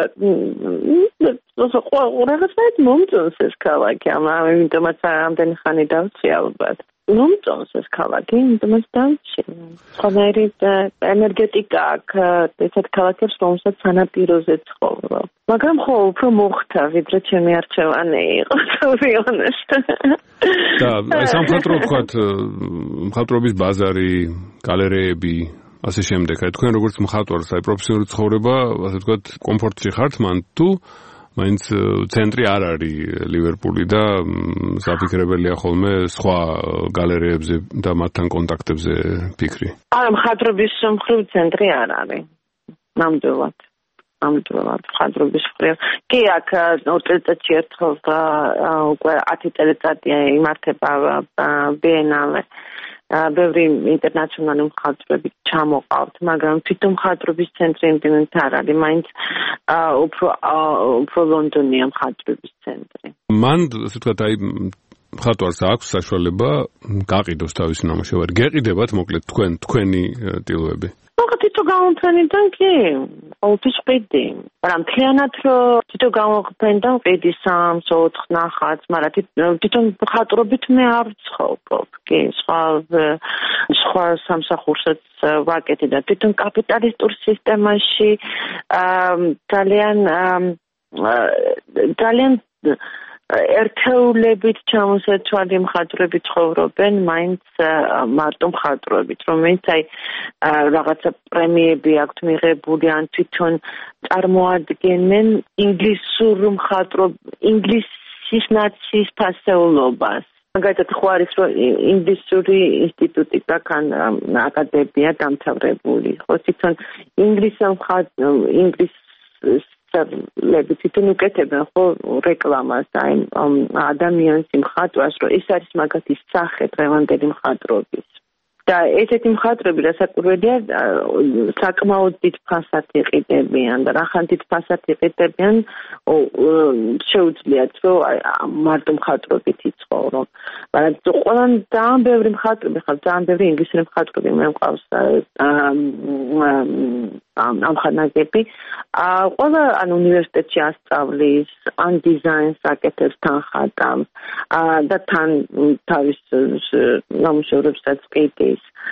რაღაცნაირად მომწონს ეს ქალაქი, ამიტომაც ამდენი ხანი დავწი ალბათ. მომწონს ეს ქალაქი, იმიტომაც დავწი. სხვანაირი ენერგეტიკა აქვს ესეთ ქალაქებს, რომელსაც სანაპიროზე ცხოვრობ. მაგრამ ხო, უფრო მოხდა, ვიდრე ჩემი არჩევანი იყო, to be honest. და აი სამხატვრო თქვათ, მხატვრობის ბაზარი, გალერეები, ასე შემდეგ. აი თქვენ როგორც მხატვარს, აი პროფესიონალური ცხოვრება, ასე ვთქვათ, კომფორტში ხართ მან თუ მაინც ცენტრი არ არის ლივერპული და საფიქრებელია ხოლმე სხვა გალერეებზე და მათთან კონტაქტებზე ფიქრი. არა, მხატვრობის მხრივ ცენტრი არ არის. ნამდვილად. ნამდვილად მხატვრობის მხრივ. კი, აქ ორ წელიწადში ერთხელ და უკვე ათი წელიწადია იმართება ბიენალე. ბევრი ინტერნაციონალური მხატვრები ჩამოყავთ, მაგრამ თვითონ მხატვრობის ცენტრი იმდენად არ არის, მაინც უფრო უფრო ლონდონია მხატვრობის ცენტრი. მან, ასე ვთქვათ, აი მხატვარს აქვს საშუალება გაყიდოს თავისი ნამუშევარი. გეყიდებათ მოკლედ თქვენ თქვენი ტილოები? მოხდა თვითო გამოფენიდან კი, ყოველთვის ყიდი. მაგრამ მთლიანად რომ თვითო გამოფენიდან ყიდი სამს ოთხ ნახატს, მაგრამ თვითონ მხატვრობით მე არ ვცხოვრობ. კი, სხვა სხვა სამსახურსაც ვაკეთე და თვითონ კაპიტალისტურ სისტემაში ძალიან ძალიან ერთეულებით ჩამოსაცვალი მხატვრები ცხოვრობენ, მაინც მარტო მხატვრობით, რომელიც აი რაღაცა პრემიები აქვთ მიღებული, ან თვითონ წარმოადგენენ ინგლისურ მხატვრობ ინგლისის ნაციის ფასეულობას. მაგალითად, ხო არის რომ ინგლისური ინსტიტუტი გაქან აკადემია დამთავრებული, ხო თვითონ ინგლისურ ინგლისს ლები თვითონ უკეთებენ ხო რეკლამას აი ადამიანის მხატვარს, რომ ეს არის მაგათი სახე დღევანდელი მხატვრობის. და ესეთი მხატვრები რასაკვირველია საკმაოდ დიდ ფასად იყიდებიან და რახან დიდ ფასად იყიდებიან შეუძლიათ რომ მარტო მხატვრობით იცხოვრო. მაგრამ ყველან ძალიან ბევრი მხატვრები ხარ, ძალიან ბევრი ინგლისური მხატვრები მე მყავს ამხანაგები. ყველა ან უნივერსიტეტში ასწავლის, ან დიზაინს აკეთებს, თან ხატავს და თან თავის ნამუშევრებსაც ყიდის.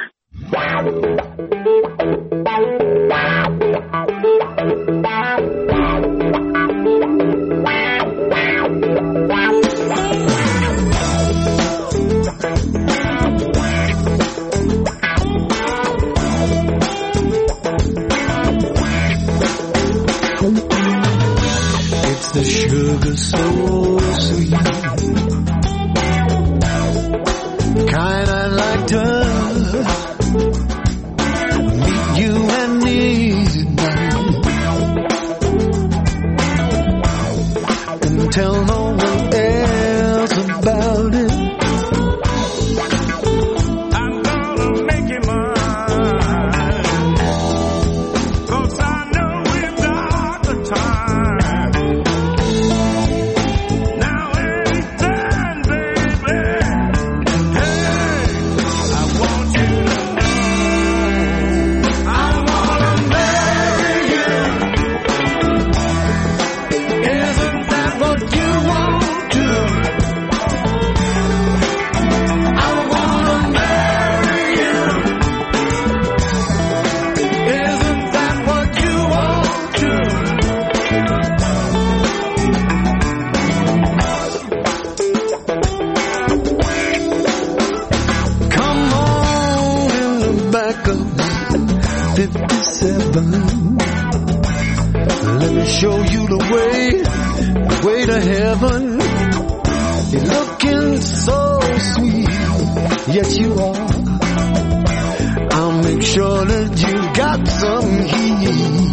It's the sugar so sweet, kind I like to meet you at midnight and to show you the way, the way to heaven. You're looking so sweet, yes you are. I'll make sure that you got some heat.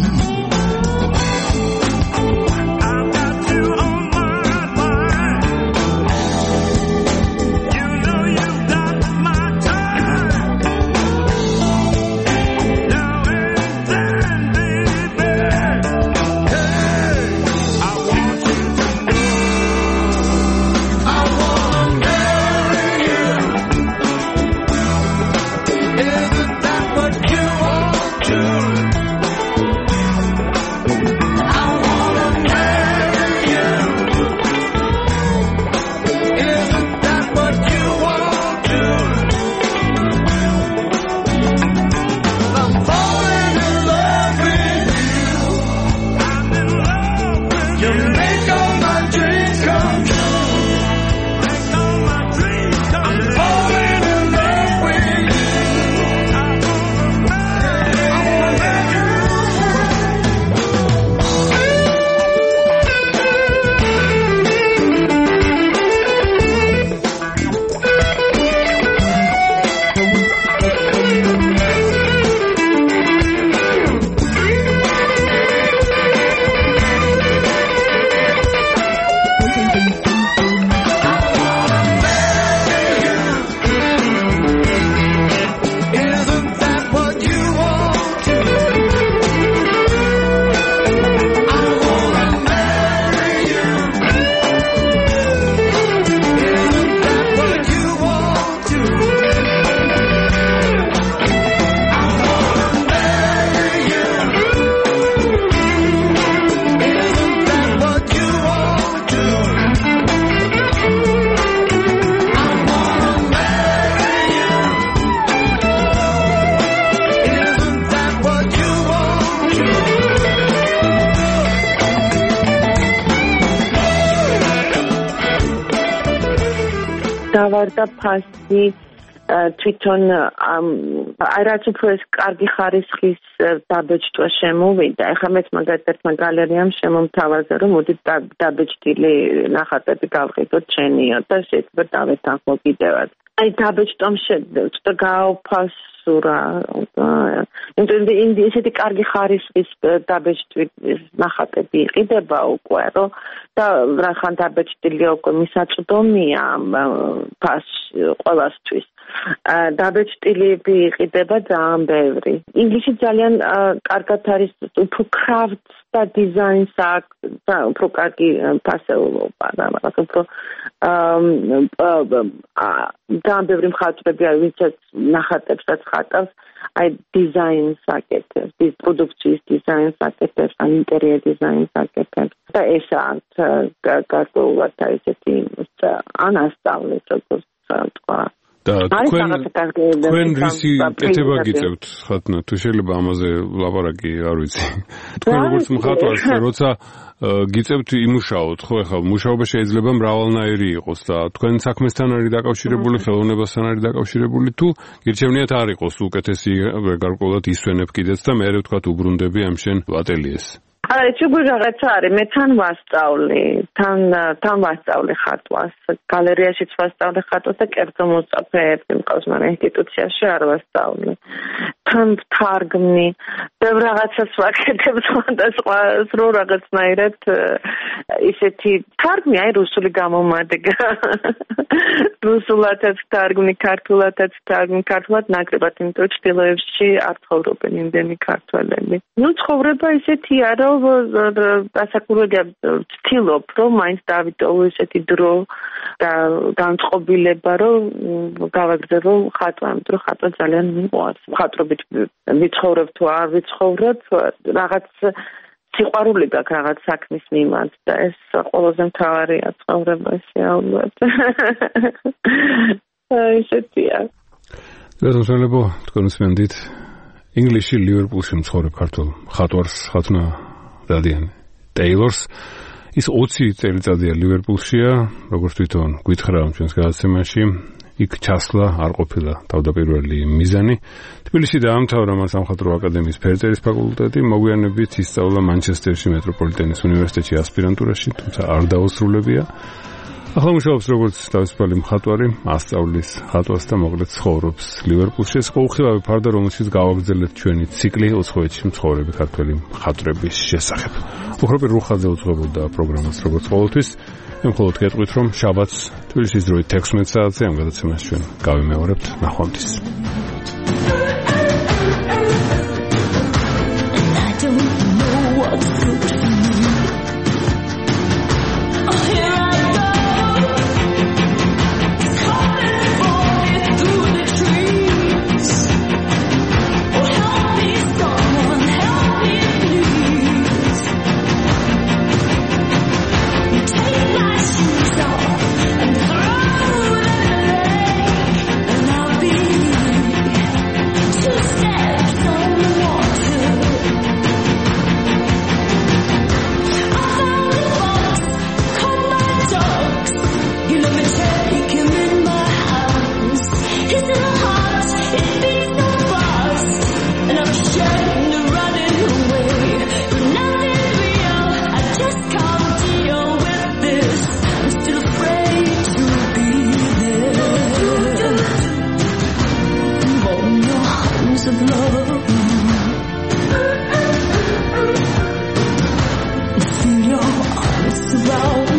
დავარდა ფასი თვითონ აი რაც უფრო ეს კარგი ხარისხის დაბეჭდვა შემოვიდა. ეხლა მეც მაგალითად ერთმა გალერეამ შემომთავაზა, რომ მოდი დაბეჭდილი ნახატები გავყიდოთ შენიო და შეიძლება დავეთანხმო კიდევაც. აი დაბეჭდვამ შეძლო გაოფასურა. ინდი ისეთი კარგი ხარისხის დაბეჭდვის ნახატები იყიდება უკვე, რომ და რახან დაბეჭდილი უკვე მისაწვდომია ფას ყველასთვის. დაბეჭდილები იყიდება ძალიან ბევრი. ინგლისში ძალიან კარგად არის უფრო crafts და designs აქვს და უფრო კარგი ფასეულობა და რაღაც უფრო ძალიან ბევრი მხატვრები არის, ვინც ნახატებსაც ხატავს, აი designs აკეთებს, ის პროდუქციის designs აკეთებს, ან ინტერიერ designs აკეთებს. და ეს არის გარკვეულად ესეთი ანასწავლეთ, როგორც თქვა. და თქვენ თქვენ რისი კეთება გიწევთ ხათნა თუ შეიძლება ამაზე ლაპარაკი არ ვიცი თქვენ როგორც მხატვარს როცა გიწევთ იმუშაოთ ხო ეხლა მუშაობა შეიძლება მრავალნაირი იყოს და თქვენ საქმესთან არის დაკავშირებული ხელოვნებასთან არის დაკავშირებული თუ გირჩევნიათ არ იყოს უკეთესი გარკვეულად ისვენებ კიდეც და მე ვთქვათ უბრუნდები ამ შენ ატელიეს აი ჩუგუ რაღაცა არის მე თან ვასწავლი თან თან ვასწავლი ხატვას გალერეაშიც ვასწავლი ხატვას და კერძო მოწაფეებს იმყავს მაგრამ ინსტიტუციაში არ ვასწავლი თან ვთარგმნი ბევრ რაღაცას ვაკეთებ და სხვა რო რაღაცნაირად ისეთი თარგმნი აი რუსული გამომადგა რუსულადაც თარგმნი ქართულადაც თარგმნი ქართულად ნაკლებად იმიტომ ჩtildeებში არ ცხოვრობენ იმდენი ქართველები ნუ ცხოვრება ისეთია რომ დასაკურველია ვცდილობ რომ მაინც დავიტოვო ესეთი დრო და განწყობილება რომ გავაგრძელო ხატვა იმიტომ რომ ხატვა ძალიან მიყვარს ხატრობით ვიცხოვრებ თუ არ ვიცხოვრებ რაღაც სიყვარული გაქვს რაღაც საქმის მიმართ და ეს ყველაზე მთავარია ცხოვრებაში ალბათ ესეთია გასულებო თქვენ უსმენთ ინგლისში ლივერპულში მცხოვრებ ქართულ ხატვარს ხათნა დადიან ტეილორს ის ოცი წელიწადია ლივერპულშია როგორც თვითონ გითხრა ჩვენს გადაცემაში იქ ჩასვლა არ ყოფილა თავდაპირველი მიზანი. თბილისში დაამთავრა მას სამხატვრო აკადემიის ფერწერის ფაკულტეტი, მოგვიანებით ისწავლა მანჩესტერში მეტროპოლიტენის უნივერსიტეტში ასპირანტურაში, თუმცა არ დაუსრულებია. ახლა მუშაობს როგორც თავისუფალი მხატვარი, ასწავლის ხატვას და მოკლედ ცხოვრობს ლივერპულში. ეს ყოველხილავი ფარდა, რომელშიც გავაგრძელეთ ჩვენი ციკლი უცხოეთში მცხოვრები ქართველი მხატვრების შესახებ. უხროპი რუხაძე უძღვებოდა პროგრამას როგორც ყოველთვის. მე მხოლოდ გეტყვით, რომ შაბათს თბილისის დროით თექვსმეტ საათზე ამ გადაცემას ჩვენ გავიმეორებთ. ნახვამდის. Feel your arms around